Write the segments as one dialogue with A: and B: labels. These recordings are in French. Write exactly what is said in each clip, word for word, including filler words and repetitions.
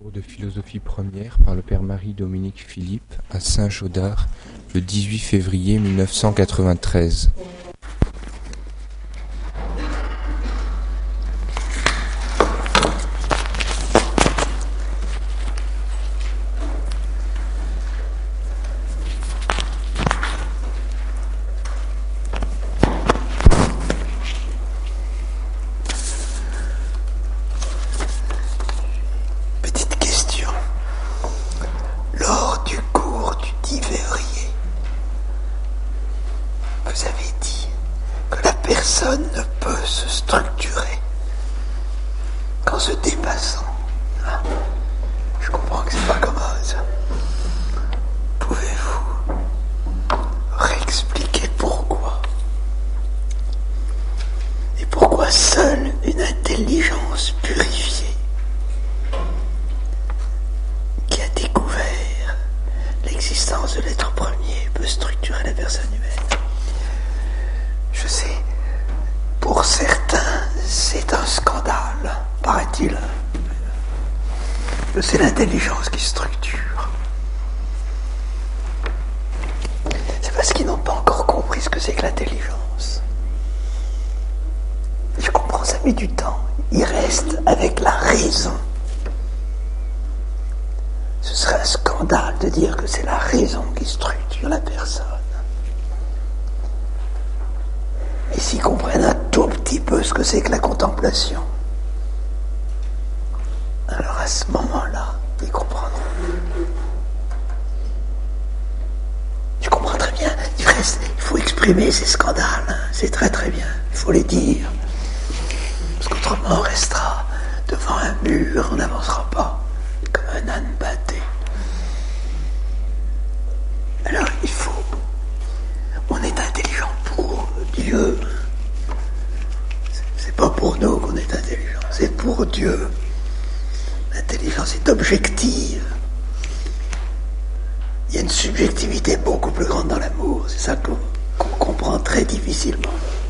A: Cours de philosophie première par le père Marie-Dominique Philippe à Saint-Chaudard le dix-huit février mille neuf cent quatre-vingt-treize.
B: Personne ne peut se structurer qu'en se dépassant. Je comprends que c'est pas commode. Pouvez-vous réexpliquer pourquoi? Et pourquoi seule une intelligence purifiée qui a découvert l'existence de l'être premier peut structurer la personne humaine? Je sais. Pour certains, c'est un scandale, paraît-il. C'est l'intelligence qui structure. C'est parce qu'ils n'ont pas encore compris ce que c'est que l'intelligence. Je comprends, ça met du temps. Ils restent avec la raison. Ce serait un scandale de dire que c'est la raison qui structure la personne. Et s'ils comprennent un tout petit peu ce que c'est que la contemplation, alors à ce moment-là, ils comprendront. Je comprends très bien. Il reste, il faut exprimer ces scandales. Hein. C'est très très bien. Il faut les dire. Parce qu'autrement, on restera devant un mur, on n'avancera pas comme un âne batté. Alors il faut. On est intelligent pour Dieu. C'est pas pour nous qu'on est intelligent, c'est pour Dieu. L'intelligence est objective. Il y a une subjectivité beaucoup plus grande dans l'amour. C'est ça qu'on, qu'on comprend très difficilement.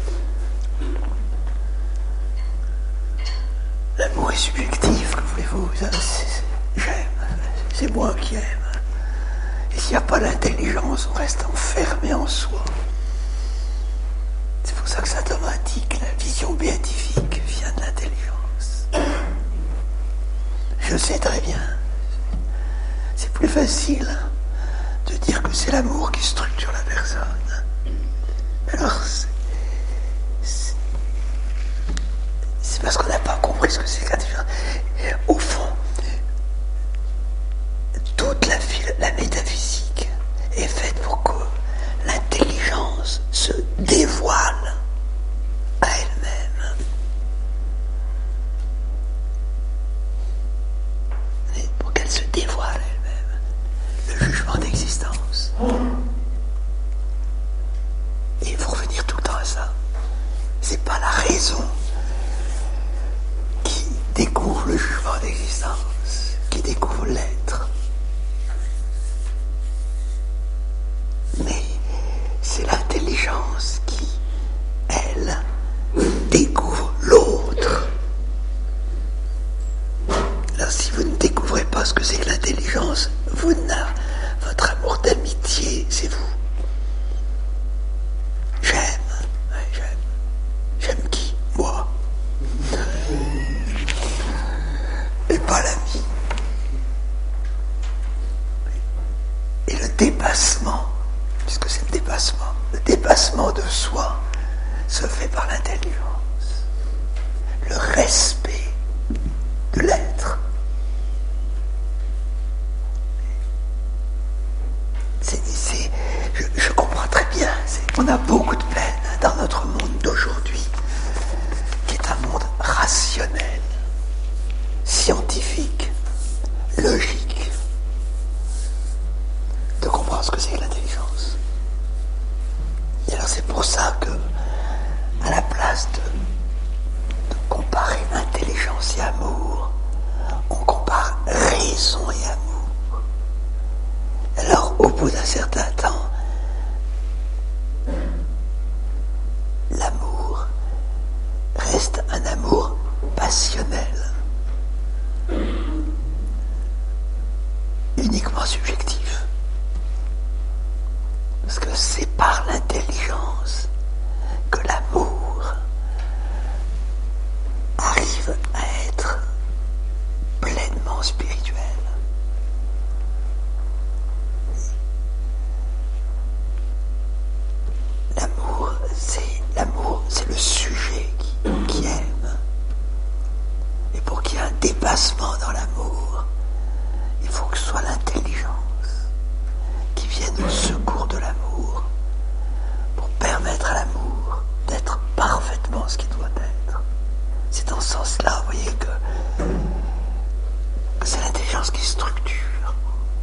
B: L'amour est subjectif, que voulez-vous? Ça, c'est, c'est, j'aime, c'est moi qui aime. Et s'il n'y a pas l'intelligence, on reste enfermé en soi. C'est pour ça que saint Thomas dit que la vision béatifique vient de l'intelligence. Je sais très bien. C'est plus facile de dire que c'est l'amour qui structure la personne. Alors, c'est, c'est, c'est parce qu'on n'a pas compris ce que c'est que l'intelligence. Au fond, toute la, la métaphysique est faite pour que l'intelligence se dévoile à elle-même. Et pour qu'elle se dévoile à elle-même, le jugement d'existence. Et il faut revenir tout le temps à ça. C'est pas la raison qui découvre le jugement d'existence, qui découvre l'être. Mais c'est l'intelligence qui, elle, découvre l'autre. Alors si vous ne découvrez pas ce que c'est que l'intelligence, vous n'avez, votre amour d'amitié, c'est vous. J'aime, ouais, j'aime. J'aime qui? Moi. Et pas l'ami. Et le dépassement, puisque c'est le dépassement, le dépassement de soi se fait par l'intelligence, le respect de l'être. C'est, c'est, je, je comprends très bien, c'est, on a beaucoup de peine dans notre monde d'aujourd'hui, qui est un monde rationnel, scientifique, logique, de comprendre ce que c'est que l'intelligence. Et alors c'est pour ça que, à la place de, de comparer intelligence et amour, on compare raison et amour. Alors au bout d'un certain temps, l'amour reste un amour passionnel. extrêmement subjectif. Parce que c'est par l'intelligence que l'amour arrive à être pleinement spirituel. L'amour, c'est l'amour, c'est le sujet qui, qui aime. Et pour qu'il y ait un dépassement dans l'amour, il faut que ce soit l'intelligence qui vienne au secours de l'amour pour permettre à l'amour d'être parfaitement ce qu'il doit être. C'est dans ce sens-là, vous voyez, que, que c'est l'intelligence qui structure.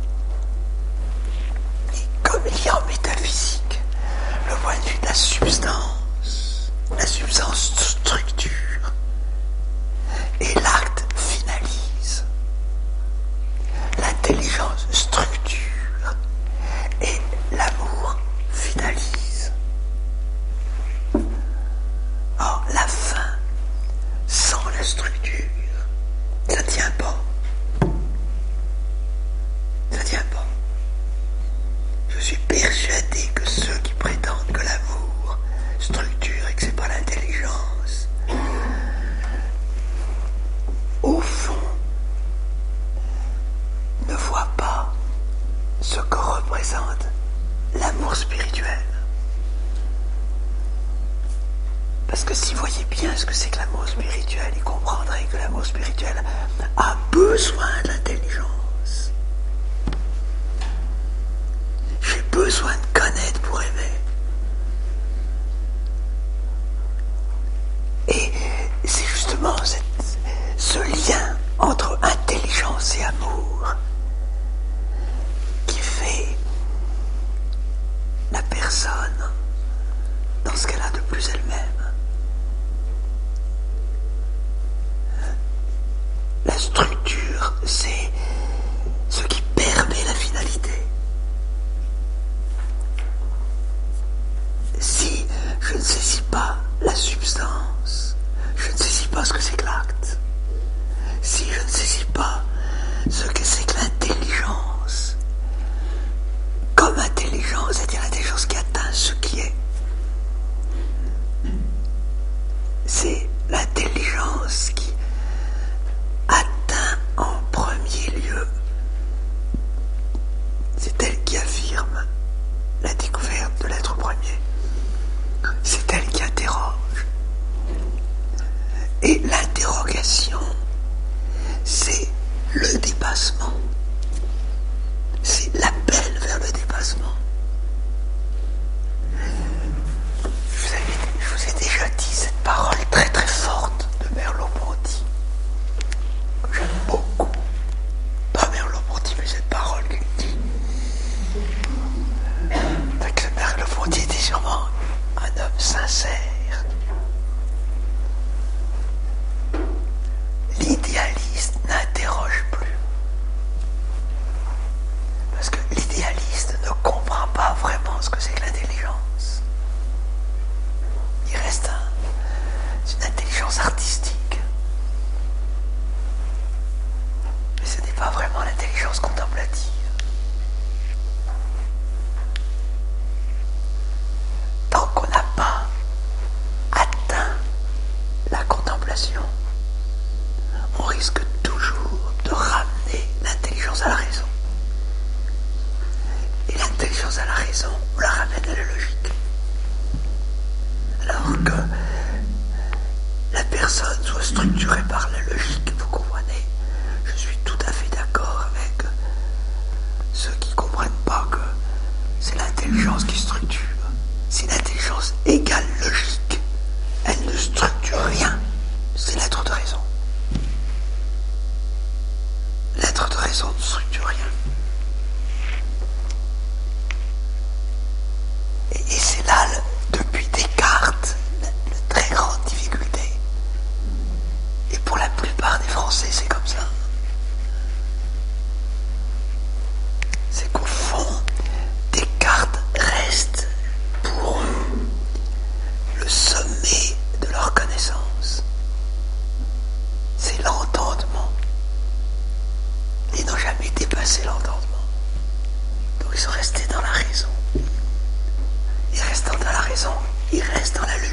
B: Et comme il y a en métaphysique le point de vue de la substance, la substance structure et l'acte finalise. L'intelligence structure et l'amour finalise. Or, la fin sans la structure, ça tient pas. Ça tient pas. Je suis persuadé que ceux qui prétendent que l'amour structure et que c'est pas l'intelligence, au fond, ne voient pas ce que représente l'amour spirituel. Parce que s'ils voyaient bien ce que c'est que l'amour spirituel, ils comprendraient que l'amour spirituel a besoin de l'intelligence. J'ai besoin de connaître pour aimer. Et c'est justement cette, ce lien entre intelligence et amour qui fait la personne dans ce qu'elle a de plus elle-même. La structure, c'est ce qui permet la finalité. Si je ne saisis pas la substance, je ne saisis pas ce que c'est que l'acte. Si je ne saisis pas ce que c'est que l'intelligence, comme intelligence, c'est-à-dire l'intelligence qui atteint ce qui est, c'est l'intelligence qui atteint en premier lieu, c'est elle qui affirme la découverte de l'être premier. C'est elle qui interroge. Et l'interrogation, c'est le dépassement. C'est l'appel vers le dépassement. Je vous, avais, je vous ai déjà dit cette parole très très forte de Merleau-Ponty, que j'aime beaucoup. Pas Merleau-Ponty, mais cette parole qu'il dit. Fait que Merleau-Ponty était sûrement un homme sincère. L'idéaliste n'interroge plus. Parce que l'idéaliste ne comprend pas vraiment ce que c'est que l'intelligence. Il reste un, une intelligence artistique. Mais ce n'est pas vraiment l'intelligence contemplative. Tant qu'on n'a pas atteint la contemplation, on risque toujours de ramener l'intelligence à la raison. Et l'intelligence à la raison, on la ramène à la logique. Alors que la personne soit structurée par la logique, vous comprenez, je suis tout à fait d'accord avec ceux qui ne comprennent pas que c'est l'intelligence qui structure. Si l'intelligence égale logique, elle ne structure rien. C'est l'être de raison. L'être de raison ne structure rien. Et, et c'est là, le, depuis Descartes, la, la très grande difficulté. Et pour la plupart des Français, c'est comme ça. C'est qu'au fond, Descartes reste pour eux le sommet de leur connaissance. C'est l'entendement. Ils n'ont jamais dépassé l'entendement. faut rester dans la raison. Et restant dans la raison, il reste dans la logique.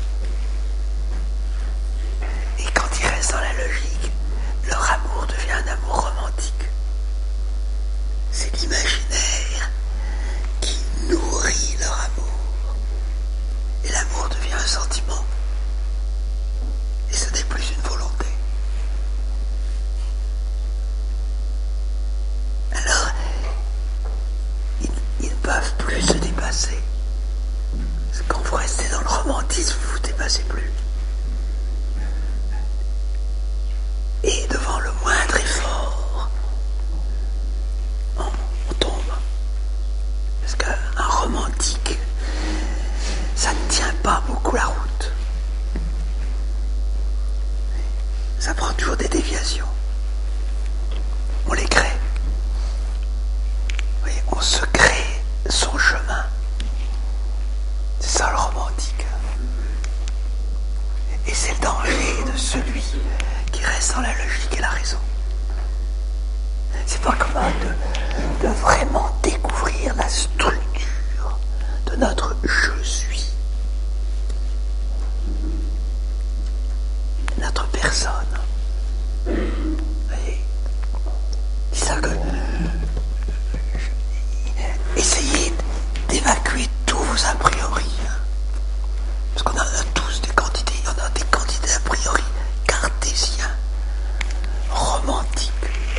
B: Et quand il reste dans la logique, leur amour devient un amour romantique. C'est l'imaginaire qui nourrit leur amour. Et l'amour devient un sentiment. Et ce n'est plus une volonté. Alors, ils, ils ne peuvent plus se dépasser. Parce que quand vous restez dans le romantisme, vous ne vous dépassez plus. Et devant le moindre effort, on, on tombe. Parce qu'un romantique, ça ne tient pas beaucoup la route. Ça prend toujours des déviations. On les crée. Vous voyez, on se crée son chemin. C'est ça le romantique. Et c'est le danger de celui qui reste dans la logique et la raison. C'est pas commun de, de vraiment découvrir la structure de notre je suis. Notre personne. Vous voyez, c'est ça que... Essayez d'évacuer tous vos a priori. Parce qu'on en a tous des quantités. Il y en a des quantités a priori cartésiens, romantiques.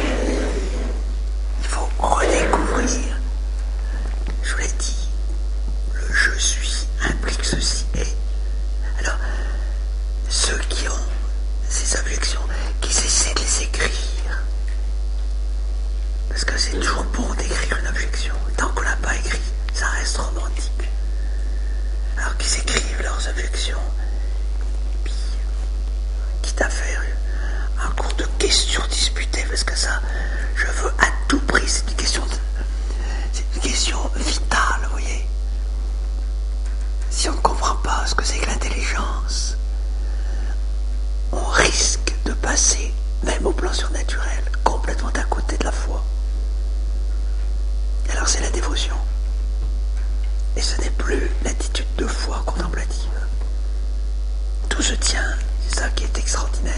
B: Il faut redécouvrir. Je vous l'ai dit, le je suis implique ceci. Et alors, ceux qui ont ces objections, qu'ils essaient de les écrire. Parce que c'est toujours bon d'écrire une objection. Tant qu'on l'a pas écrit, ça reste romantique. Alors qu'ils écrivent leurs objections, puis quitte à faire un cours de questions disputées, parce que ça, je veux à tout prix, c'est une question, de, c'est une question vitale, vous voyez. Si on ne comprend pas ce que c'est que l'intelligence, on risque de passer, même au plan surnaturel, complètement à côté de la foi. Et alors c'est la dévotion. Et ce n'est plus l'attitude de foi contemplative. Tout se tient, c'est ça qui est extraordinaire.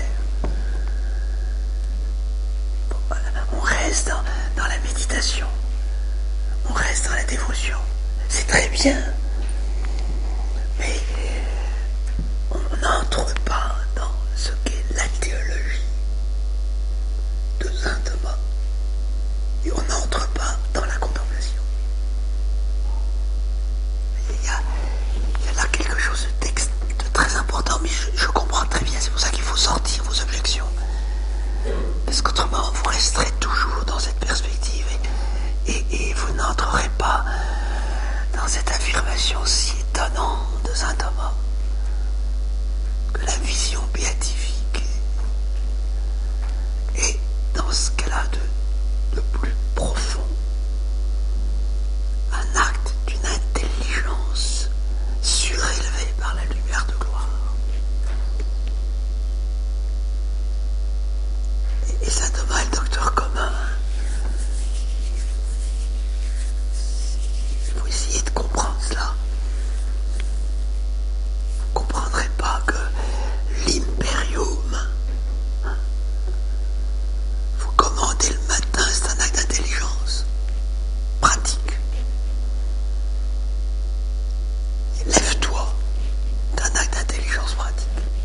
B: Bon, voilà. On reste dans, dans la méditation, on reste dans la dévotion. C'est très bien, mais on n'entre pas dans ce qu'est la théologie de saint Thomas. Et on n'entre pas dans la contemplation. Il y a, il y a là quelque chose de, texte, de très important, mais je, je comprends très bien, c'est pour ça qu'il faut sortir vos objections. Parce qu'autrement, vous resterez toujours dans cette perspective et, et, et vous n'entrerez pas dans cette affirmation si étonnante de saint Thomas que la vision béatifique est dans ce qu'elle a de, de plus profond, un acte d'une intelligence surélevée par la lumière de gloire. Et, et saint Thomas est le docteur commun. Il faut essayer de comprendre cela. Vous ne comprendrez pas que l'imperium, hein, vous commandez le matin, c'est un acte d'intelligence pratique. Et lève-toi, c'est un acte d'intelligence pratique.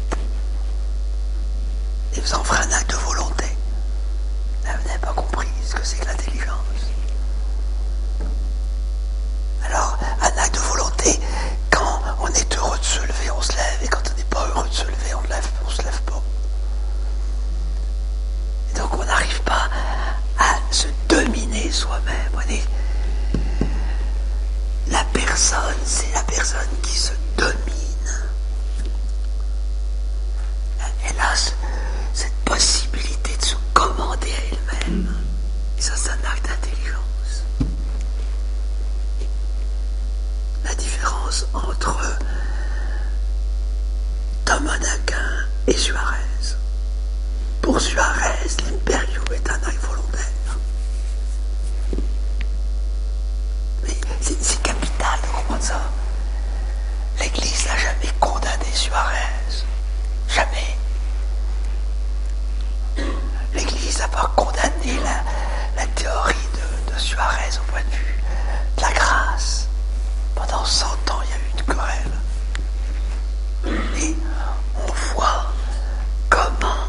B: Et vous en ferez un acte de volonté. Là, vous n'avez pas compris ce que c'est que l'intelligence. Alors, un acte de volonté, quand on est heureux de se lever, on se lève, et quand on n'est pas heureux de se lever, on ne lève, on se lève pas. Et donc, on n'arrive pas à se dominer soi-même. On est... La personne, c'est la personne qui se domine. Elle a ce, cette possibilité de se commander à elle-même. Et ça, c'est un acte d'intelligence. La différence entre Thomas d'Aquin et Suarez. Pour Suarez, l'imperio est un acte volontaire. C'est, c'est capital de comprendre ça. L'Église n'a jamais condamné Suarez. Jamais. L'Église n'a pas condamné la, la théorie de, de Suarez au point de vue de la grâce. Pendant cent ans, il y a eu une querelle. Et on voit comment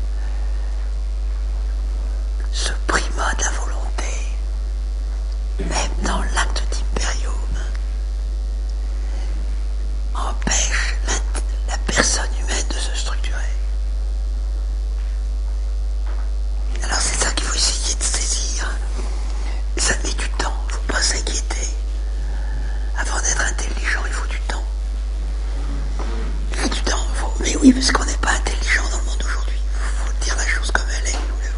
B: ce primat de la volonté, même dans l'acte d'impérium, empêche la, la personne humaine de se structurer. Alors c'est ça qu'il faut essayer de saisir. Ça met du temps, il ne faut pas s'inquiéter. Avant d'être intelligent, il faut du temps. Il faut du temps, il faut... mais oui, parce qu'on n'est pas intelligent dans le monde aujourd'hui. Il faut dire la chose comme elle est.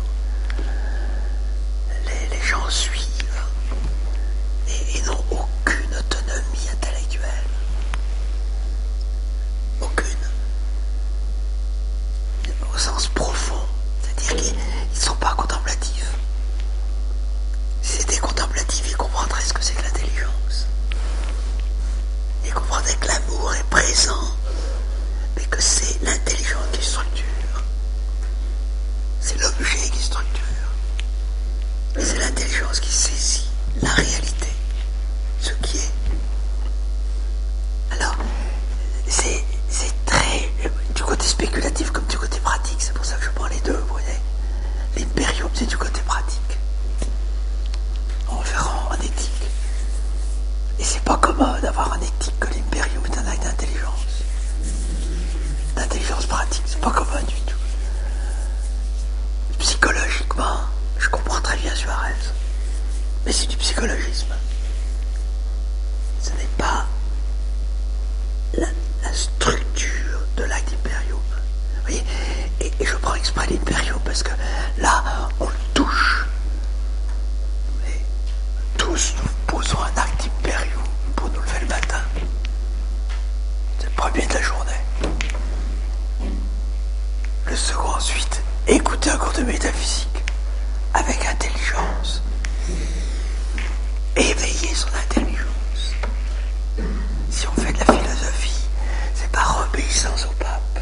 B: Les, les gens suivent et, et n'ont aucune autonomie intellectuelle. Aucune. Au sens profond. C'est-à-dire qu'ils ne sont pas contemplatifs. Si c'était contemplatif, ils comprendraient ce que c'est que l'intelligence. Ils comprendraient que l'amour est présent, mais que c'est l'intelligence qui structure. C'est l'objet qui structure. Et c'est l'intelligence qui saisit la réalité, ce qui est. Alors, c'est, c'est très... du côté spéculatif comme du côté pratique, c'est pour ça que je prends les deux, vous voyez. L'impérium, c'est du côté pratique. On verra en éthique. Et c'est pas commode d'avoir en éthique que l'impérium est un acte d'intelligence. D'intelligence pratique, c'est pas commode du tout. Psychologiquement, je comprends très bien Suarez. Mais c'est du psychologisme. Ce n'est pas la, la structure de l'acte impérium. Vous voyez, et, et je prends exprès l'impérium parce que là, on le touche. Et tous nous posons un acte impérium pour nous lever le matin. C'est le premier de la journée. Le second ensuite, écouter un cours de métaphysique avec intelligence. Éveiller son intelligence. Si on fait de la philosophie, c'est par obéissance au pape.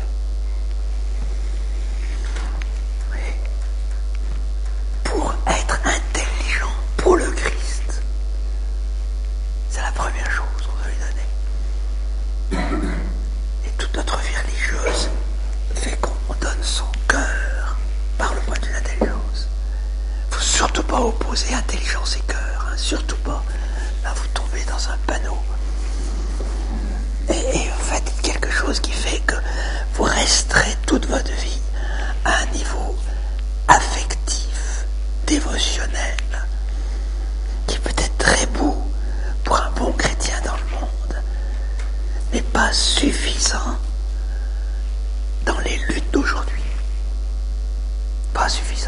B: Mais pour être intelligent pour le Christ, c'est la première chose qu'on doit lui donner. Et toute notre vie religieuse fait qu'on donne son cœur par le point de vue de l'intelligence. Il ne faut surtout pas opposer intelligence et cœur, hein, surtout pas. Là, vous tombez dans un panneau. Et, et en fait, quelque chose qui fait que vous resterez toute votre vie à un niveau affectif, dévotionnel, qui peut être très beau pour un bon chrétien dans le monde, mais pas suffisant dans les luttes d'aujourd'hui. Pas suffisant.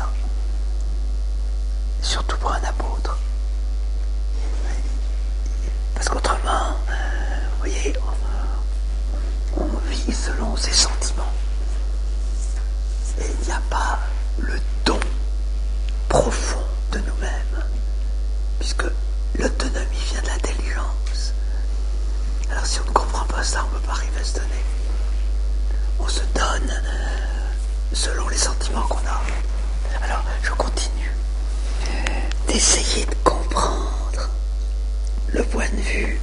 B: Surtout pour un apôtre. Parce qu'autrement, vous voyez, on, on vit selon ses sentiments. Et il n'y a pas le don profond de nous-mêmes. Puisque l'autonomie vient de l'intelligence. Alors si on ne comprend pas ça, on ne peut pas arriver à se donner. On se donne selon les sentiments qu'on a. Alors, je continue d'essayer de comprendre le point de vue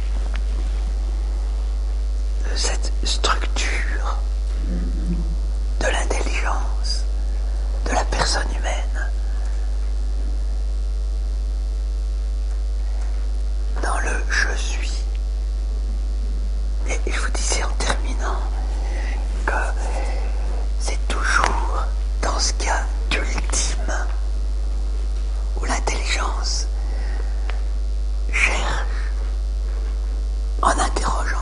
B: de cette structure de l'intelligence, de la personne humaine. Dans le « je suis ». Et je vous disais en terminant que c'est toujours dans ce cas d'ultime où l'intelligence cherche en interrogeant.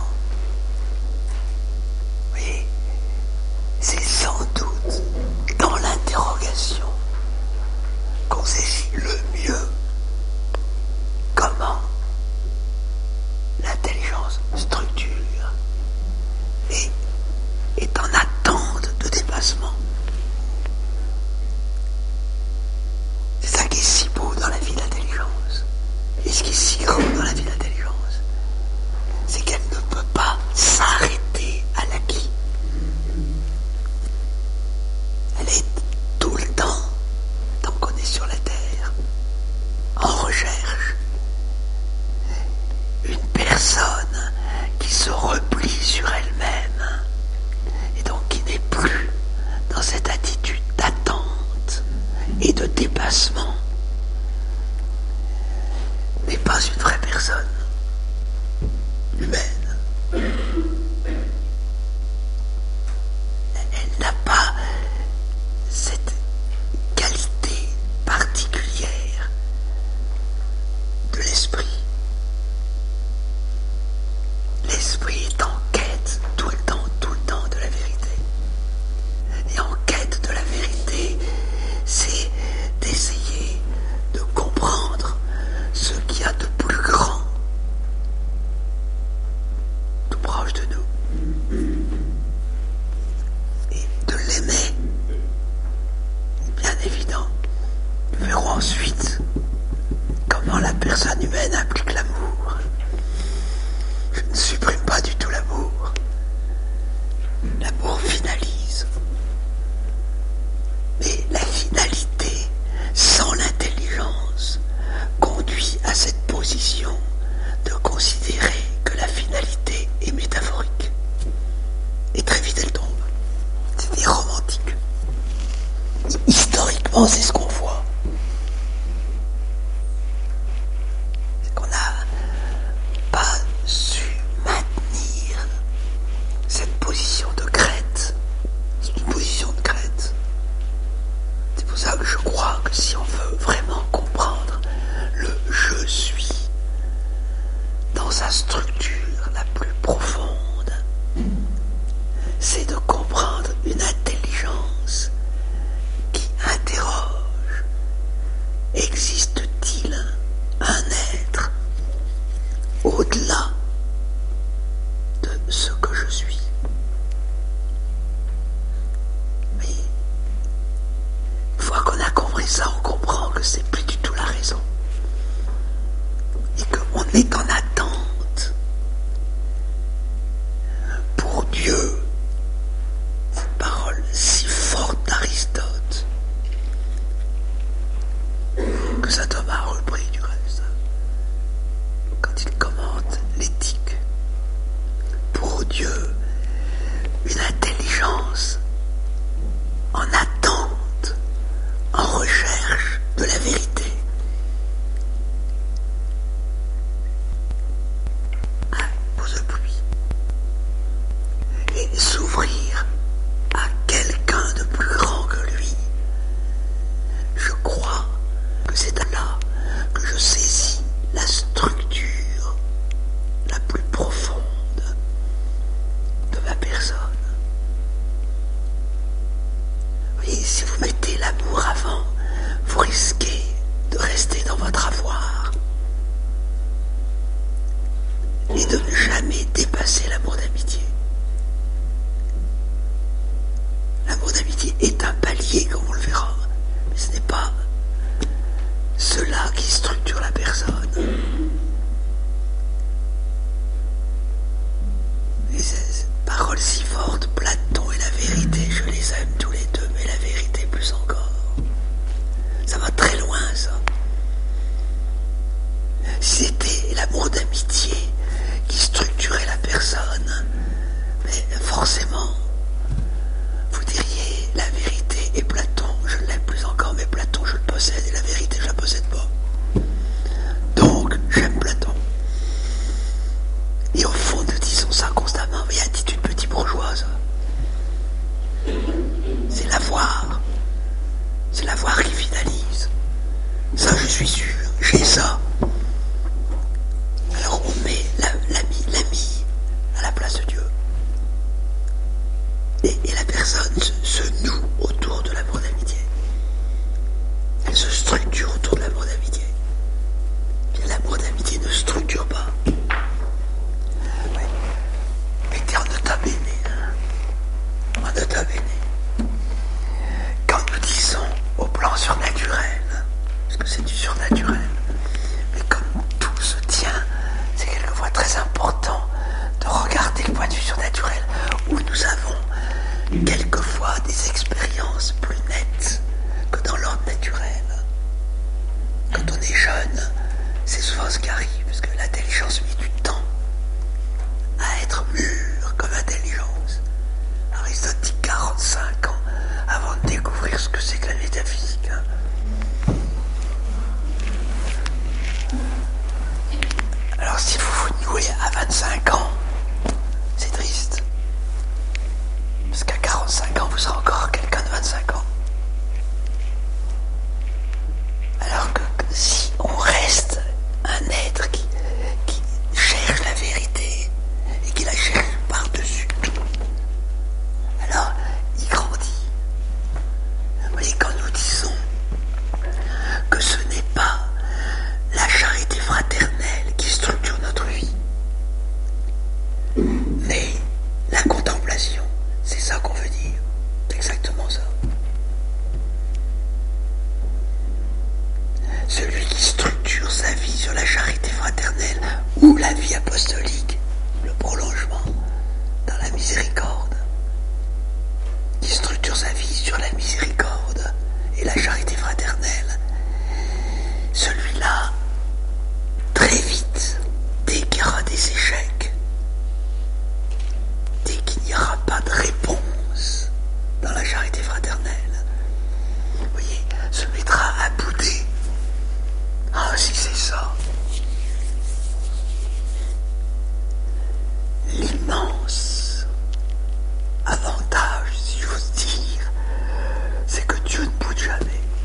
B: Vous voyez, c'est sans doute dans l'interrogation qu'on saisit le mieux comment l'intelligence structure et est en attente de dépassement. C'est ça qui est si beau dans la vie de l'intelligence et ce qui est si grand dans la vie de l'intelligence. est tout le temps, tant qu'on est sur la Terre, en recherche. Une personne qui se replie sur elle-même et donc qui n'est plus dans cette attitude d'attente et de dépassement n'est pas une vraie personne humaine. Elle n'a pas cette qualité particulière de l'esprit. L'esprit est en quête tout le temps, tout le temps de la vérité. Et en quête de la vérité, c'est d'essayer de comprendre ce qu'il y a de plus grand, tout proche de nous, et de l'aimer. Bien évident. Nous verrons ensuite comment la personne humaine implique l'amour. Je ne supprime pas du tout l'amour. L'amour finalise. Mais la finalité, sans l'intelligence, conduit à cette position de considérer que la finalité est métaphorique. Et très vite elle tombe. C'est romantique. Historiquement, c'est ce qu'on voit. C'est qu'on n'a pas su maintenir cette position de crête. C'est une position de crête. C'est pour ça que je crois que si on veut vraiment comprendre le « je suis » dans sa structure la plus profonde, c'est de comprendre une intelligence qui interroge: existe-t-il un être au-delà de ce que je suis? Mais une fois qu'on a compris ça, on comprend que c'est plus du tout la raison et qu'on est en attente pour Dieu. Cette parole si forte d'Aristote que saint Thomas a repris du reste quand il commente l'éthique. Pour Dieu, une intelligence en attente, en recherche de la vérité. Ah, pause de pluie. Et s'ouvrir à quelqu'un de plus grand que lui. Je crois que c'est là que je saisis la structure la plus profonde de ma personne. Vous voyez, si vous mettez l'amour avant, vous risquez de rester dans votre avoir et de ne jamais dépasser l'amour d'amitié. L'amour d'amitié est un palier, comme on le verra, mais ce n'est pas cela qui structure la personne. Et cette parole si forte, Platon et la vérité, je les aime tous les deux, mais la vérité plus encore. Ça va très loin, ça. Si c'était l'amour d'amitié qui structurait la personne, mais forcément, vous diriez la vérité et Platon, je l'aime plus encore, mais Platon je le possède et la vérité je la possède pas. Donc j'aime Platon. Et au fond nous disons ça constamment, mais attitude petit bourgeoise. C'est l'avoir. C'est l'avoir qui finalise. Ça je suis sûr, j'ai ça. Alors on met l'ami, l'ami à la place de Dieu. Et, et la personne se, se noue autour de l'amour d'amitié. Elle se structure autour de l'amour d'amitié. Bien, l'amour d'amitié ne structure pas. Ouais. Mettez en nota bene. Hein. En nota bene. Quand nous disons au plan surnaturel, parce que c'est du surnaturel, mais quand décrire ce que c'est que la métaphysique. Hein. Alors si vous vous nouez à vingt-cinq ans, c'est triste. Parce qu'à quarante-cinq ans, vous serez encore quelqu'un de vingt-cinq ans. Alors que si on reste un être qui, qui cherche la vérité et qui la cherche par-dessus tout, alors il grandit. Vous voyez, quand nous disons que ce n'est pas la charité fraternelle qui structure notre vie, mais la contemplation, c'est ça qu'on veut dire. C'est exactement ça. Celui qui structure sa vie sur la charité fraternelle ou la vie apostolique, le prolongement dans la miséricorde, qui structure sa vie sur la miséricorde et la charité fraternelle, celui-là, très vite, dès qu'il y aura des échecs, dès qu'il n'y aura pas de réponse dans la charité fraternelle, vous voyez, se mettra à bouder. Ah, si c'est ça. L'immense avantage, si j'ose dire, c'est que Dieu ne boude jamais.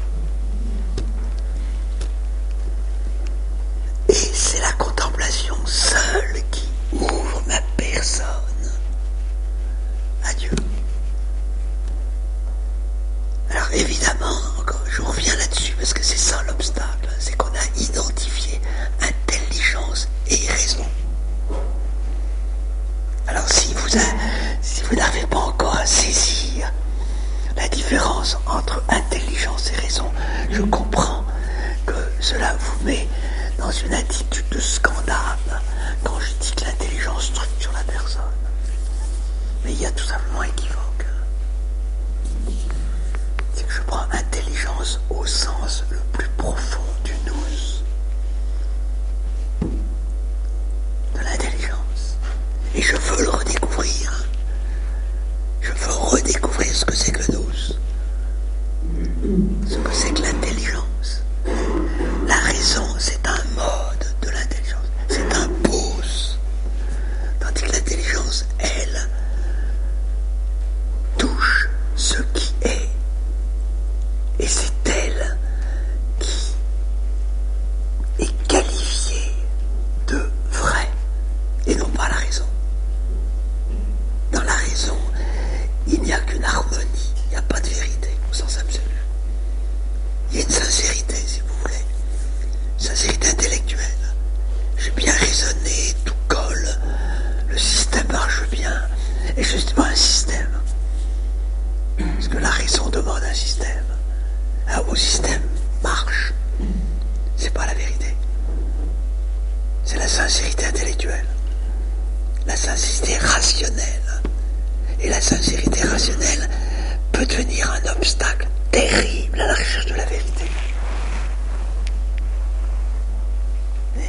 B: Et c'est la contemplation seule qui ouvre ma personne à Dieu. Alors évidemment, encore, je reviens là-dessus parce que c'est ça l'obstacle, c'est qu'on a identifié intelligence et raison. Alors si vous, a, si vous n'arrivez pas encore à saisir la différence entre intelligence et raison, je comprends que cela vous met dans une attitude de scandale quand je dis que l'intelligence structure la personne. Mais il y a tout simplement équivoque. C'est que je prends intelligence au sens le plus profond du nous, de l'intelligence. Et je veux le redécouvrir. Je veux redécouvrir ce que c'est que le nous, ce que c'est que l'intelligence. La raison, c'est un mode de l'intelligence, c'est un pose. Tandis que l'intelligence, elle, touche ce qui est. Et c'est elle qui est qualifiée de vrai, et non pas la raison. Dans la raison, il n'y a qu'une harmonie, il n'y a pas de vérité au sens absolu. Il y a une sincérité, si vous voulez, une sincérité intellectuelle. J'ai bien raisonné, tout colle, le système marche bien, et justement un système. Parce que la raison demande un système. Alors, au système marche, c'est pas la vérité. C'est la sincérité intellectuelle, la sincérité rationnelle. Et la sincérité rationnelle peut devenir un obstacle terrible à la recherche de la vérité. Mais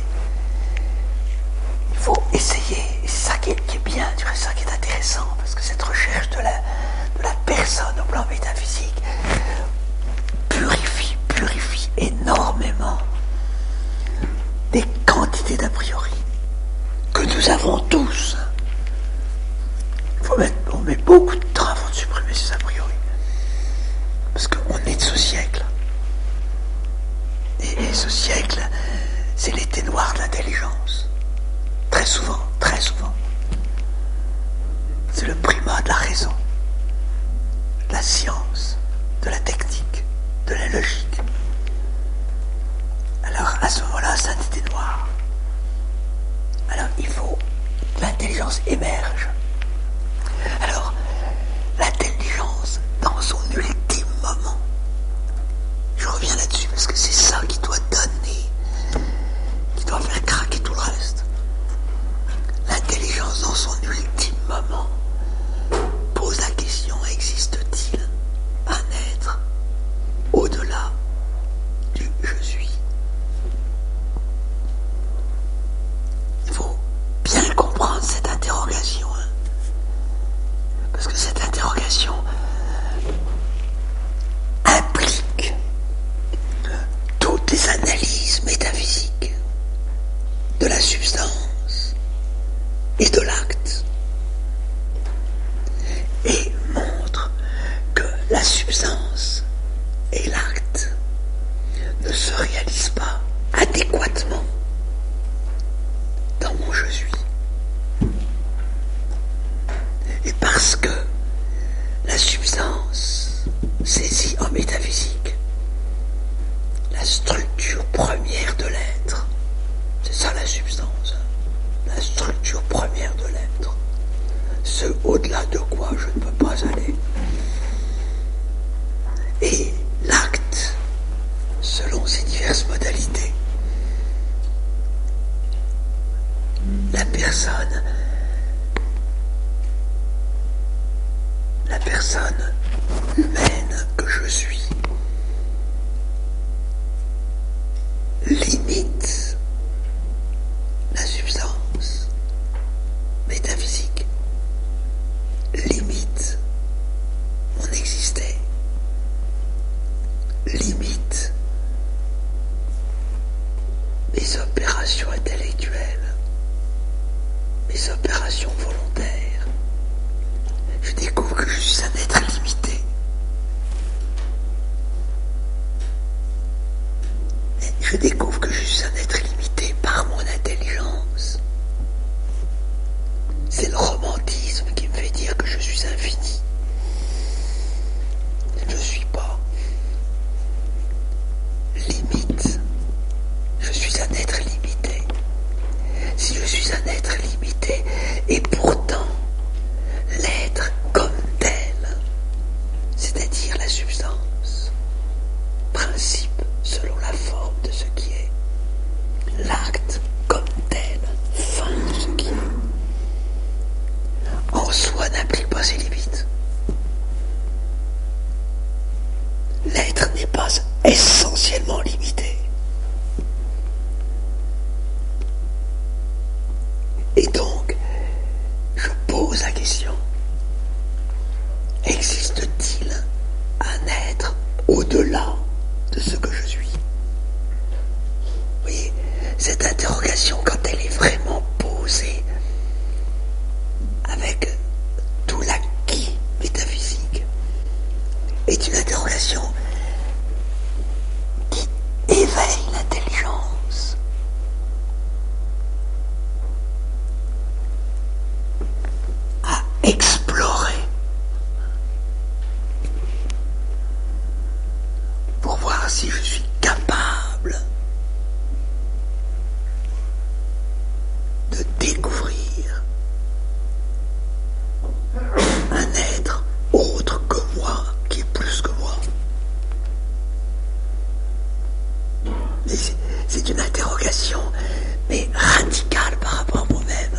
B: il faut essayer, et c'est ça qui est, qui est bien, c'est ça qui est intéressant, parce que cette recherche de la, de la personne au plan métaphysique purifie, purifie énormément des quantités d'a priori que nous avons tous. Faut mettre, on met beaucoup de temps avant de supprimer ces a priori. Parce qu'on est de ce siècle. Et, et ce siècle, c'est l'été noir de l'intelligence. Très souvent, très souvent. C'est le primat de la raison, de la science, de la technique, de la logique. Alors, à ce moment-là, c'est un été noir. Alors, il faut que l'intelligence émerge. Alors, l'intelligence, dans son ultime moment, je reviens là-dessus parce que c'est ça qui doit donner, qui doit faire craquer tout le reste. L'intelligence, dans son ultime moment, pose la question, existe-t-il un être au-delà du je suis? Il faut bien comprendre cette interrogation. Hein. Parce que cette interrogation, Et l'acte, selon ses diverses modalités, la personne, la personne humaine que je suis, limite la substance métaphysique, limite mon exister, limite mes opérations intellectuelles, mes opérations volontaires. Je découvre que je suis un être limité. Je découvre que je suis un être limité par mon intelligence. C'est le romantisme qui me fait dire que je suis infini. Je ne suis pas. Limite. Je suis un être limité. Si je suis un être limité, et pourtant, l'être comme tel, c'est-à-dire la substance, principe selon la forme de ce qui est, l'acte comme tel, fin de ce qui est, en soi n'implique pas ses limites. L'être n'est pas essentiellement limité. Et donc, je pose la question, existe-t-il un être au-delà de ce que je suis? Vous voyez, cette interrogation, quand elle est vraiment posée avec tout l'acquis métaphysique, est une interrogation qui éveille l'intelligence. À explorer pour voir si je suis capable de découvrir un être autre que moi, qui est plus que moi. Mais c'est, c'est une interrogation, mais radicale par rapport à moi-même.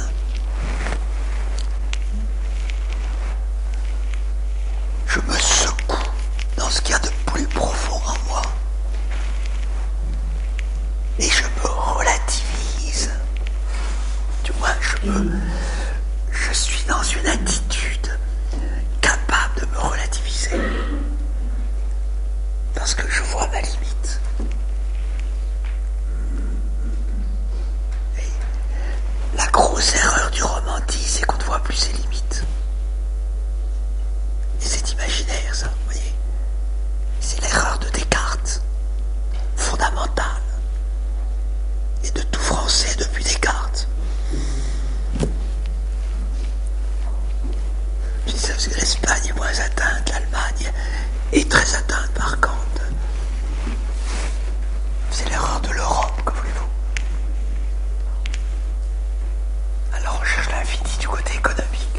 B: Je me secoue dans ce qu'il y a de plus profond en moi. Et je me relativise. Du moins, je me... Je suis dans une attitude capable de me relativiser. Parce que je vois ma limite. Et la grosse erreur du romantisme, c'est qu'on ne voit plus ses limites. Et c'est imaginaire, ça, vous voyez. C'est l'erreur de Descartes, fondamentale. Et de tout Français depuis Descartes. Je dis ça parce que l'Espagne est moins atteinte, l'Allemagne est très atteinte par contre. C'est l'erreur de l'Europe, que voulez-vous. Alors on cherche l'infini du côté économique.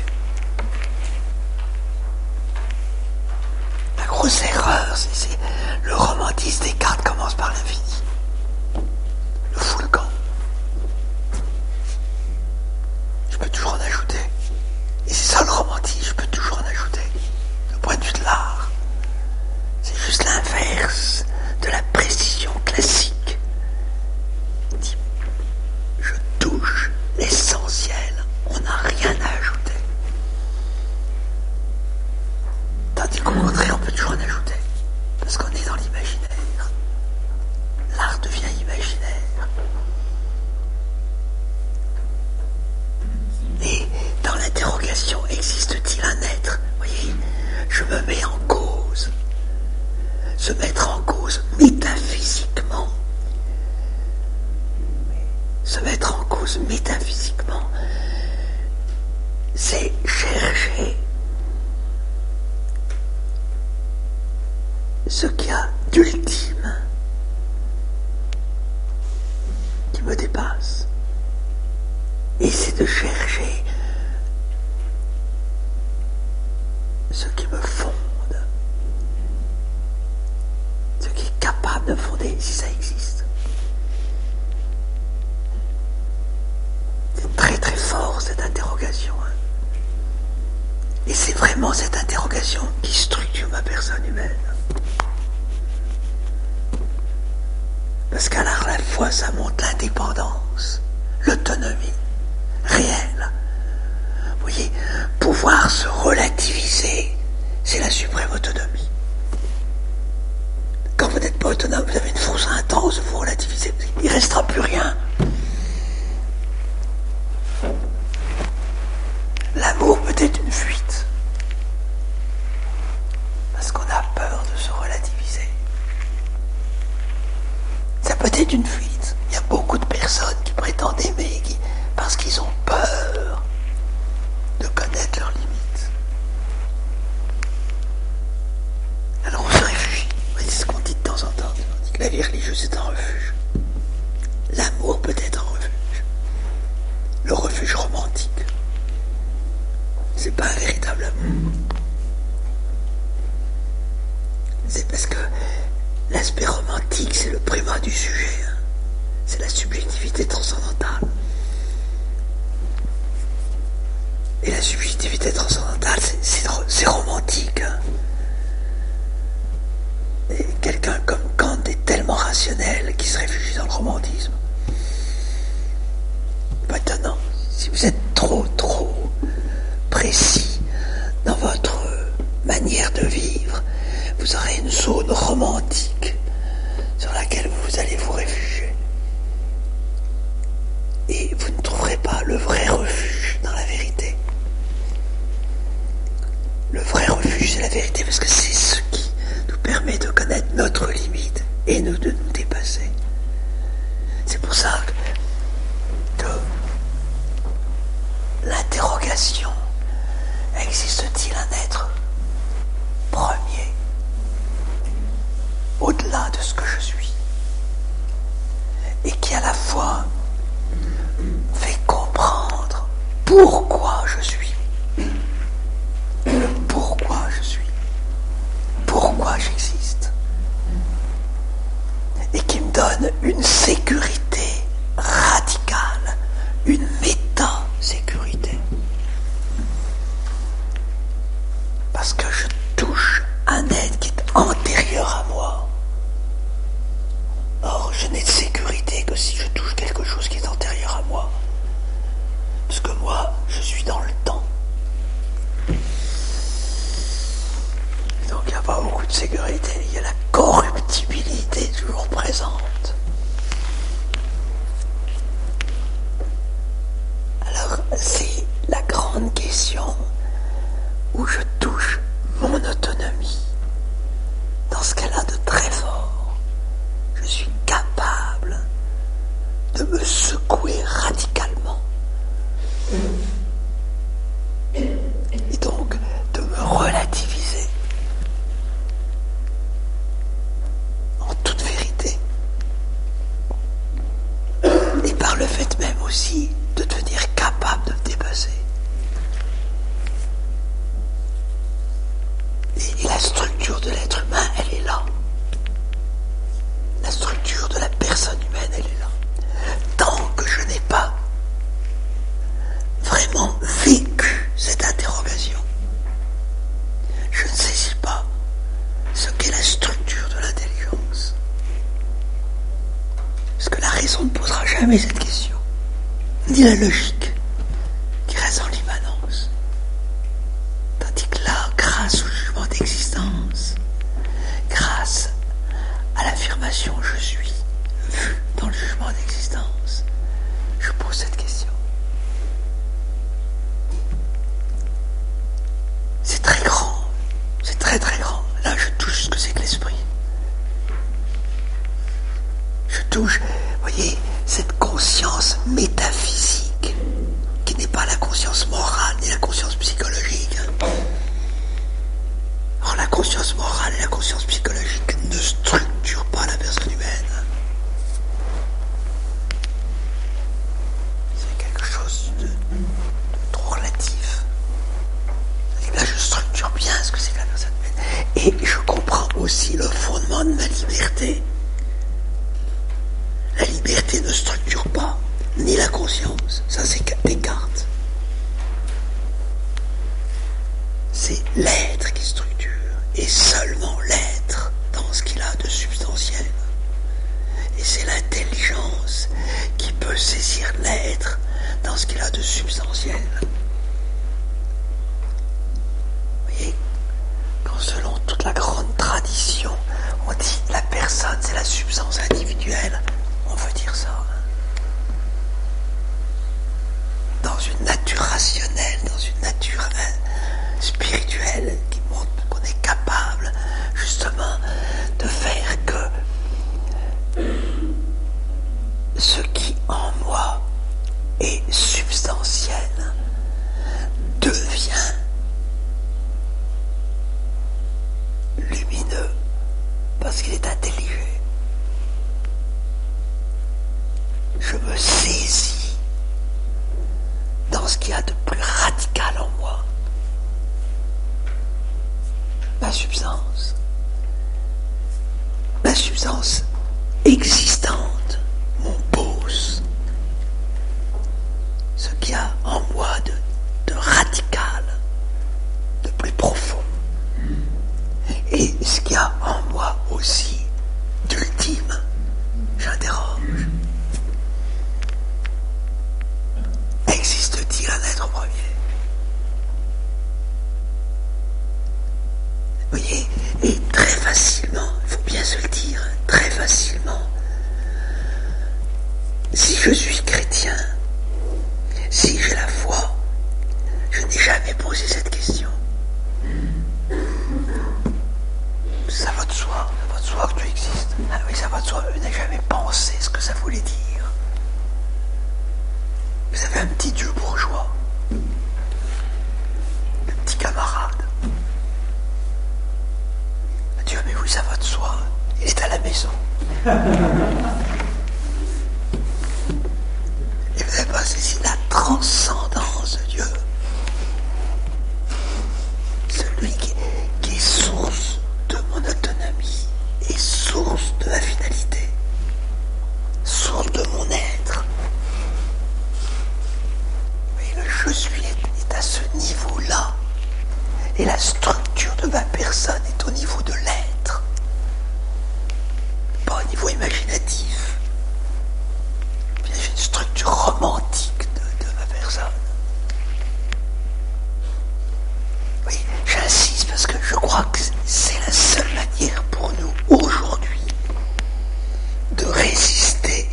B: La grosse erreur, c'est, c'est le romantisme. Descartes commence par l'infini. Le full camp. Je peux toujours en ajouter. Et c'est ça le romantisme, je peux toujours en ajouter. Le point de vue de l'art, c'est juste l'inverse de la précision classique. Je touche l'essentiel, on n'a rien à ajouter. Tandis qu'au contraire, on peut toujours en ajouter. Parce qu'on est dans l'imaginaire. L'art devient imaginaire. Et dans l'interrogation, existe-t-il un être? Vous voyez, je me mets en cause. Se mettre en cause métaphysiquement. Se mettre en cause métaphysiquement, c'est chercher ce qu'il y a d'ultime qui me dépasse. Et c'est de chercher ce qui me fonde, de fonder si ça existe. C'est très très fort cette interrogation. Hein. Et c'est vraiment cette interrogation qui structure ma personne humaine. Parce qu'à la fois ça montre l'indépendance, l'autonomie réelle. Vous voyez, pouvoir se relativiser, c'est la suprême autonomie. Quand vous n'êtes pas autonome, vous avez une force intense, vous relativisez, il ne restera plus rien. L'amour peut être une fuite, parce qu'on a peur de se relativiser. Ça peut être une fuite. Il y a beaucoup de personnes qui prétendent aimer qui, parce qu'ils ont peur de connaître leurs limites. Alors on se réfugie. C'est ce qu'on dit de temps en temps. On dit que la vie religieuse est un refuge. L'amour peut être un refuge. Le refuge romantique. C'est pas un véritable amour. C'est parce que l'aspect romantique, c'est le primat du sujet. Hein. C'est la subjectivité transcendantale. Et la subjectivité transcendantale, c'est, c'est, c'est romantique. Hein. Et quelqu'un comme Kant est tellement rationnel qu'il se réfugie dans le romantisme. Maintenant, si vous êtes trop, trop précis dans votre manière de vivre, vous aurez une zone romantique sur laquelle vous allez vous réfugier. Et vous ne trouverez pas le vrai refuge dans la vérité. Le vrai refuge, c'est la vérité, parce que c'est ce qui nous permet de connaître notre limite et nous, de nous dépasser. C'est pour ça que, que l'interrogation, existe-t-il un être premier au-delà de ce que je suis, et qui à la fois fait comprendre pourquoi je suis, le pourquoi je suis, pourquoi j'existe, et qui me donne une sécurité radicale, une méta-sécurité, parce que je touche un être qui est antérieur à moi. Or, je n'ai de sécurité que si je touche quelque chose qui est antérieur à moi. Parce que moi, je suis dans le temps. Donc, il n'y a pas beaucoup de sécurité. Il y a la corruptibilité toujours présente. Alors, c'est la grande question où je touche mon autonomie dans ce qu'elle a de très fort. Je suis capable de me secouer radicalement et donc de me relativiser en toute vérité, et par le fait même aussi de devenir capable de me dépasser. Et la structure de l'être humain, elle est là. La structure de la personne humaine, elle est là. Tant que je n'ai pas vraiment vécu cette interrogation, je ne saisis pas ce qu'est la structure de l'intelligence. Parce que la raison ne posera jamais cette question, ni la logique, qui reste en l'immanence. Tandis que là, grâce au jugement d'existence, grâce à l'affirmation « je suis » vue dans le jugement d'existence, je pose cette question. C'est très grand, c'est très très grand. Là, je touche ce que c'est que l'esprit. Je touche, vous voyez, cette conscience métaphysique, qui n'est pas la conscience morale, ni la conscience psychologique. Or, la conscience morale et la conscience psychologique ne structurent pas la personne humaine. C'est quelque chose de, de trop relatif. Là, je structure bien ce que c'est que la personne humaine. Et je comprends aussi le fondement de ma liberté liberté ne structure pas, ni la conscience. Ça, c'est Descartes. C'est l'être qui structure, et seulement l'être dans ce qu'il a de substantiel. Et c'est l'intelligence qui peut saisir l'être dans ce qu'il a de substantiel. Vous voyez, quand selon toute la grande tradition, on dit la personne c'est la substance individuelle, on veut dire ça. Dans une nature rationnelle, dans une nature spirituelle qui montre qu'on est capable justement de faire que ce qui en moi est substantiel devient lumineux parce qu'il est intelligé. Je me saisis dans ce qu'il y a de plus radical en moi. Ma substance. Ma substance existante, mon pose. Ce qu'il y a en moi de, de radical, de plus profond. Et ce qu'il y a en moi aussi d'ultime, j'interroge. Existe-t-il un être premier? Vous voyez, et très facilement, il faut bien se le dire, très facilement, si je suis chrétien, si j'ai la foi, je n'ai jamais posé cette question. Ça va de soi, ça va de soi que tu existes. Ah oui, ça va de soi, je n'ai jamais pensé ce que ça voulait dire. Vous avez un petit Dieu bourgeois, un petit camarade. Dieu, mais oui, ça va de soi, il est à la maison. Et vous avez pas saisi la transcendance de Dieu. Celui qui, qui est source de mon autonomie et source de ma finalité, source de mon être. Mais le je suis est, est à ce niveau-là. Et la structure de ma personne est au niveau de l'être, pas au niveau imaginatif. Bien, j'ai une structure romantique de, de ma personne. Oui, j'insiste parce que je crois que c'est la seule manière pour nous aujourd'hui de résister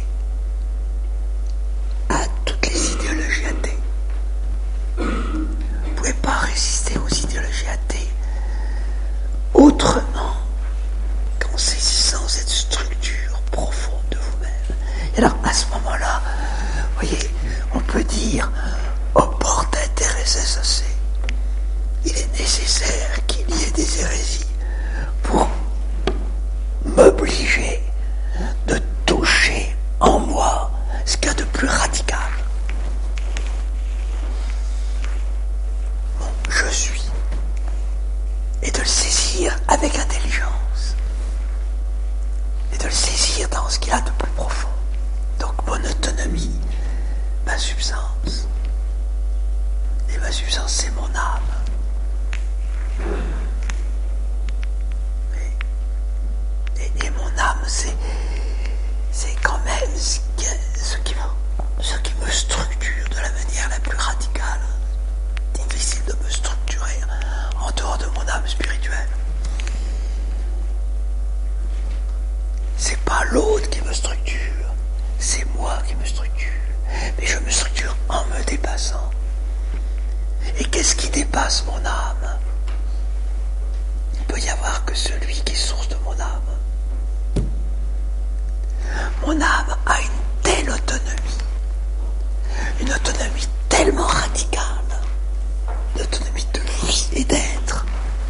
B: à toutes les idéologies athées. Vous ne pouvez pas résister aux idéologies athées autrement qu'en saisissant cette structure profonde de vous-même. Et alors, à ce moment-là, vous voyez, on peut dire au port d'intérêt associé, il est nécessaire qu'il y ait des hérésies pour m'obliger de toucher en moi ce qu'il y a de plus radical. Bon, je suis. Et de le saisir avec intelligence. Et de le saisir dans ce qu'il y a de plus profond. Donc mon autonomie, ma substance. Et ma substance, c'est mon âme. Et, et mon âme, c'est, c'est quand même ce qui, ce, qui me, ce qui me structure de la manière la plus radicale. Difficile de me structurer en dehors de mon âme spirituelle. C'est pas l'autre qui me structure, c'est moi qui me structure. Mais je me structure en me dépassant. Et qu'est-ce qui dépasse mon âme? Il ne peut y avoir que celui qui est source de mon âme. Mon âme a une telle autonomie, une autonomie tellement radicale, une autonomie de vie et d'être,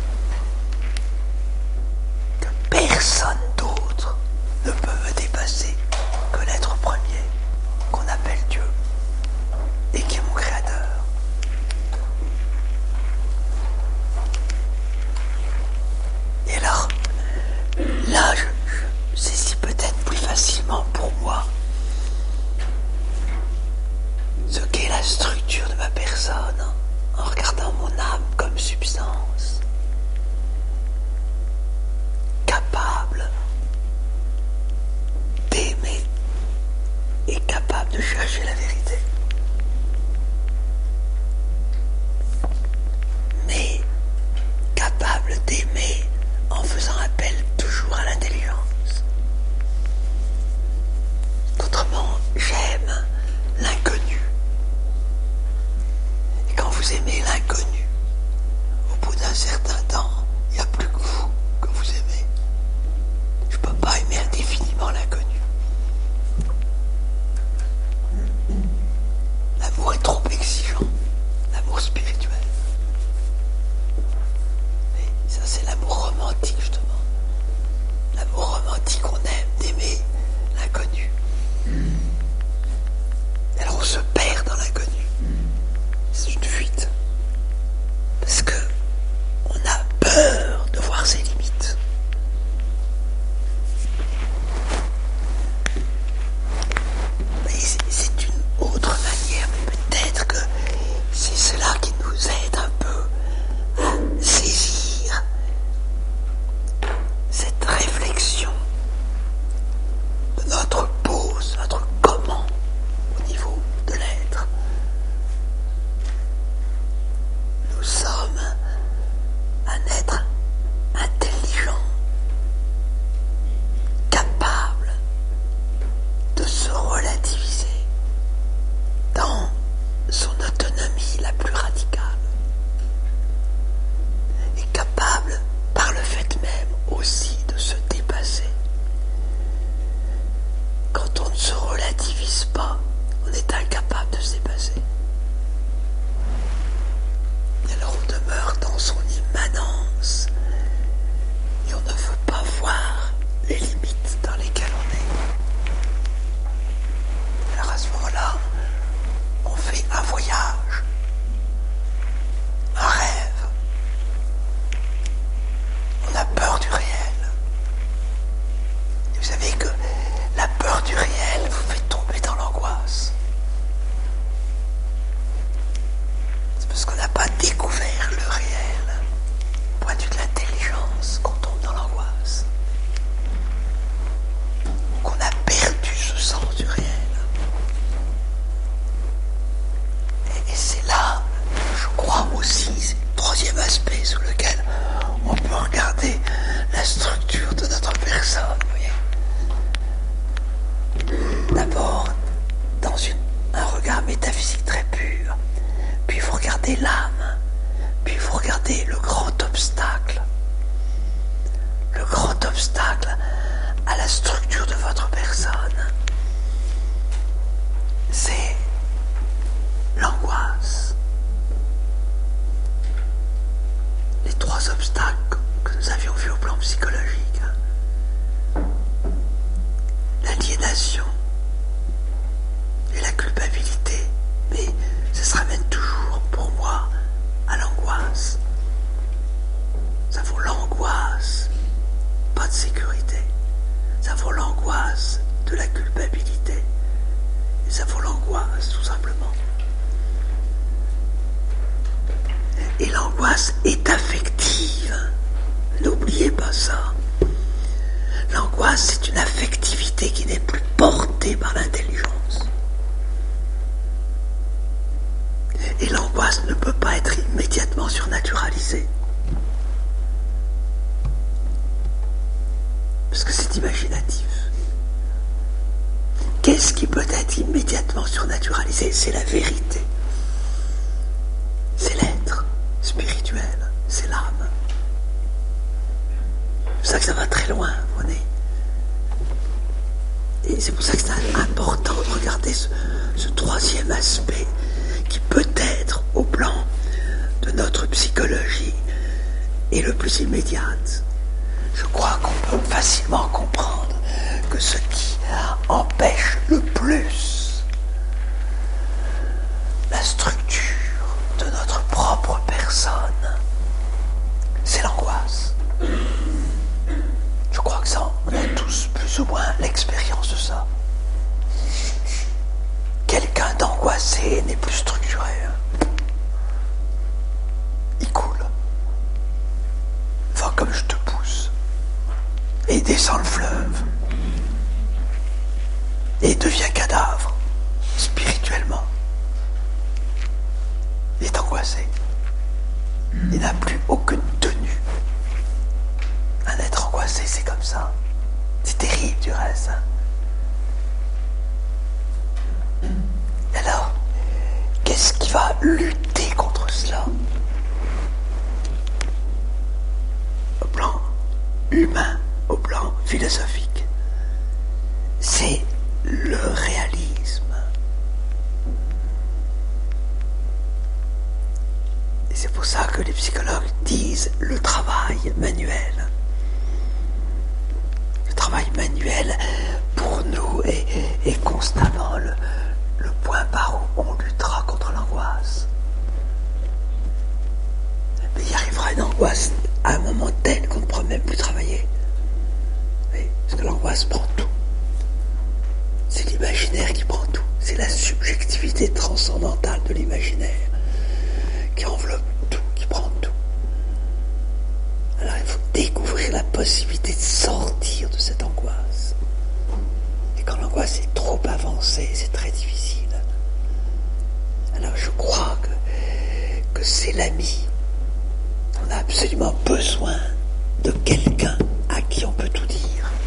B: que personne d'autre ne peut me dépasser que l'être premier, qu'on appelle Dieu, et qui est mon créateur. Et alors, là personne en regardant mon âme comme substance, capable d'aimer et capable de chercher la vérité. Mais capable d'aimer en faisant appel toujours à l'intelligence. Autrement, j'aime l'inconnu. Et quand vous aimez l'inconnu, au bout d'un certain temps, il n'y a plus que vous que vous aimez. Je ne peux pas aimer indéfiniment l'inconnu. L'amour est trop exigeant, l'amour spirituel. Mais ça, c'est l'amour romantique, justement. L'amour romantique, on aime d'aimer l'inconnu. Alors on se perd dans l'inconnu. C'est une fuite. Parce que on a peur de voir ses limites. Mais c'est une autre manière, mais peut-être que c'est cela qui nous aide un peu à saisir cette réflexion de notre pose, notre comment au niveau de l'être. Nous sommes un être intelligent, capable de se relativiser dans son autonomie la plus radicale et capable par le fait même aussi de se dépasser. Quand on ne se relativise pas, on est incapable de se dépasser. Et alors on demeure dans son immanence et on ne veut pas voir les limites dans lesquelles on est. Alors à ce moment-là, on fait un voyage, un rêve. On a peur du réel. Et vous savez que la peur du réel vous fait tomber dans l'angoisse. C'est parce qu'on n'a pas découvert le réel, au point de vue de l'intelligence, qu'on tombe dans l'angoisse. Qu'on a perdu ce sens du réel. Et, et c'est là, je crois aussi, c'est le troisième aspect sur lequel on peut regarder la structure de notre personne, vous voyez. D'abord, dans une, un regard métaphysique très pur, puis vous regardez l'âme, puis vous regardez le grand obstacle, le grand obstacle à la structure de votre personne, c'est l'angoisse. Les trois obstacles que nous avions vus au plan psychologique. L'aliénation et la culpabilité, mais ça se ramène toujours pour moi à l'angoisse. Ça vaut l'angoisse, pas de sécurité. Ça vaut l'angoisse de la culpabilité. Et ça vaut l'angoisse, tout simplement. Et l'angoisse est affective. N'oubliez pas ça. L'angoisse, c'est une affectivité qui n'est plus portée par l'intelligence. Et l'angoisse ne peut pas être immédiatement surnaturalisée. Parce que c'est imaginatif. Qu'est-ce qui peut être immédiatement surnaturalisé? C'est la vérité. C'est l'être spirituel. C'est l'âme. C'est pour ça que ça va très loin, vous voyez. Et c'est pour ça que c'est important de regarder ce, ce troisième aspect qui peut-être, au plan de notre psychologie, est le plus immédiat. Je crois qu'on peut facilement comprendre que ce qui empêche le plus la structure de notre propre personne, c'est l'angoisse. Je crois que ça, on a tous plus ou moins l'expérience de ça. Quelqu'un d'angoissé n'est plus structuré. comme je te pousse, et descend le fleuve, et devient cadavre, spirituellement. Il est angoissé. Il n'a plus aucune tenue. Un être angoissé, c'est comme ça. C'est terrible du reste. Alors, qu'est-ce qui va lutter contre cela? Au plan humain, au plan philosophique, c'est le réalisme. Et c'est pour ça que les psychologues disent le travail manuel. Le travail manuel, pour nous, est, est constamment le, le point par où on luttera contre l'angoisse. Mais il y arrivera une angoisse à un moment tel qu'on ne pourra même plus travailler. Oui, parce que l'angoisse prend tout. C'est l'imaginaire qui prend tout. C'est la subjectivité transcendantale de l'imaginaire qui enveloppe tout, qui prend tout. Alors il faut découvrir la possibilité de sortir de cette angoisse. Et quand l'angoisse est trop avancée, c'est très difficile. Alors je crois que, que c'est l'ami. On a absolument besoin de quelqu'un à qui on peut tout dire.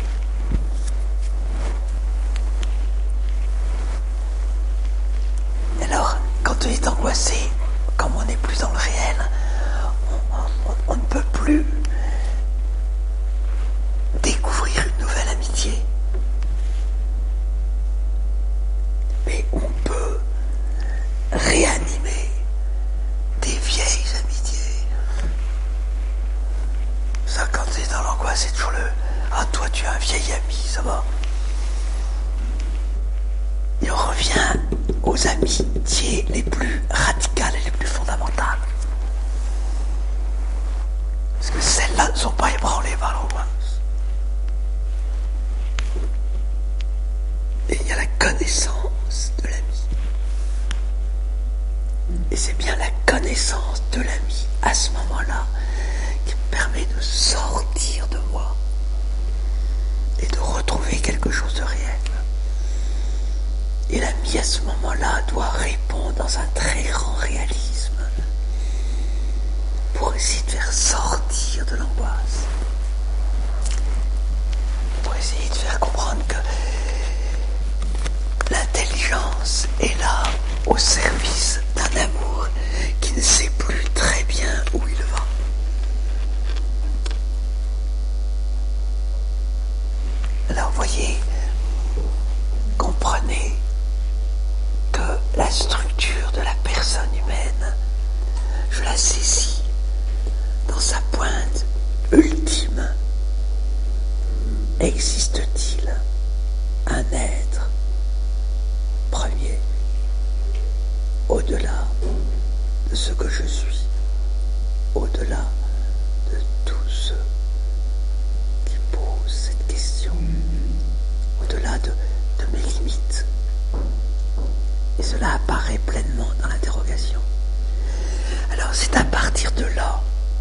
B: Alors, quand on est angoissé, comme on n'est plus dans le réel, on, on, on ne peut plus découvrir une nouvelle amitié. Mais on peut réanimer des vieilles amitiés. Ça, quand tu es dans l'angoisse, c'est toujours le « Ah, toi, tu as un vieil ami, ça va ?» Et on revient aux amitiés les plus radicales et les plus fondamentales. Parce que celles-là ne sont pas ébranlées par l'angoisse. Et il y a la connaissance de l'ami. Et c'est bien la connaissance de l'ami, à ce moment-là, qui me permet de sortir de moi et de retrouver quelque chose de réel. Et l'ami, à ce moment-là, doit répondre dans un très grand réalisme pour essayer de faire sortir de l'angoisse. Pour essayer de faire comprendre que l'intelligence est là au service d'un amour qui ne sait plus très bien où il va. Alors, voyez, comprenez que la structure de la personne humaine, je la saisis dans sa pointe ultime. Existe-t-il un être premier, au-delà de ce que je suis, au-delà de tous ceux qui posent cette question, au-delà de, de mes limites? Et cela apparaît pleinement dans l'interrogation. Alors c'est à partir de là,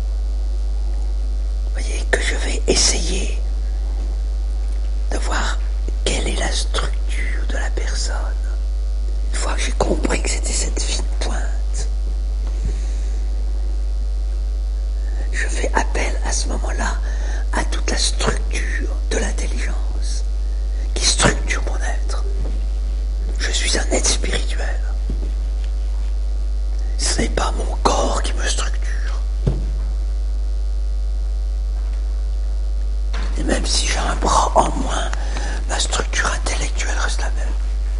B: vous voyez, que je vais essayer de voir quelle est la structure de la personne. Une fois que j'ai compris que c'était cette fine pointe, je fais appel à ce moment-là à toute la structure de l'intelligence qui structure mon être. Je suis un être spirituel. Ce n'est pas mon corps qui me structure. Et même si j'ai un bras en moins, ma structure intellectuelle reste la même.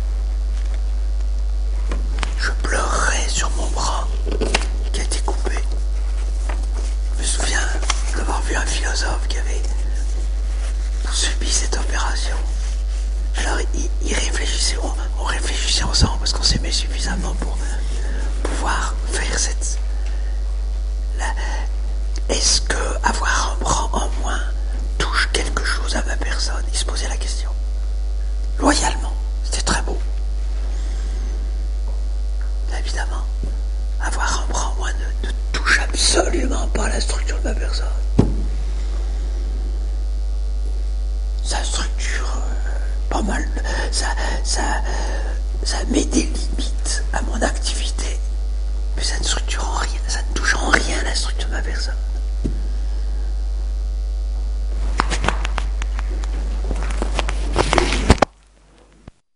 B: Je pleurerai sur mon bras qui a été coupé. Je me souviens d'avoir vu un philosophe qui avait subi cette opération. Alors il, il réfléchissait, on, on réfléchissait ensemble parce qu'on s'aimait suffisamment pour pouvoir faire cette... La, est-ce que avoir un bras en moins touche quelque chose à ma personne? Il se posait la question. Loyalement, c'était très beau. Évidemment, avoir un bras en moins ne, ne touche absolument pas la structure de ma personne. ça structure euh, pas mal, ça, ça, ça met des limites à mon